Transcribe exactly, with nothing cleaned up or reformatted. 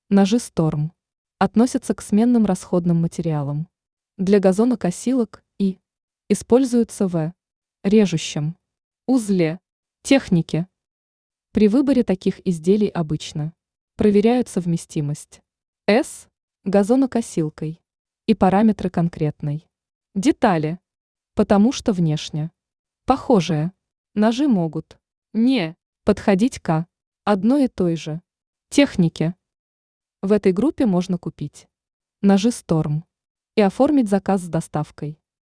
Ножи Storm относятся к сменным расходным материалам. Для газонокосилок и используются в режущем узле техники. При выборе таких изделий обычно проверяют совместимость с газонокосилкой и параметры конкретной детали, потому что внешне похожие ножи могут не подходить к одной и той же технике. В этой группе можно купить ножи Storm и оформить заказ с доставкой.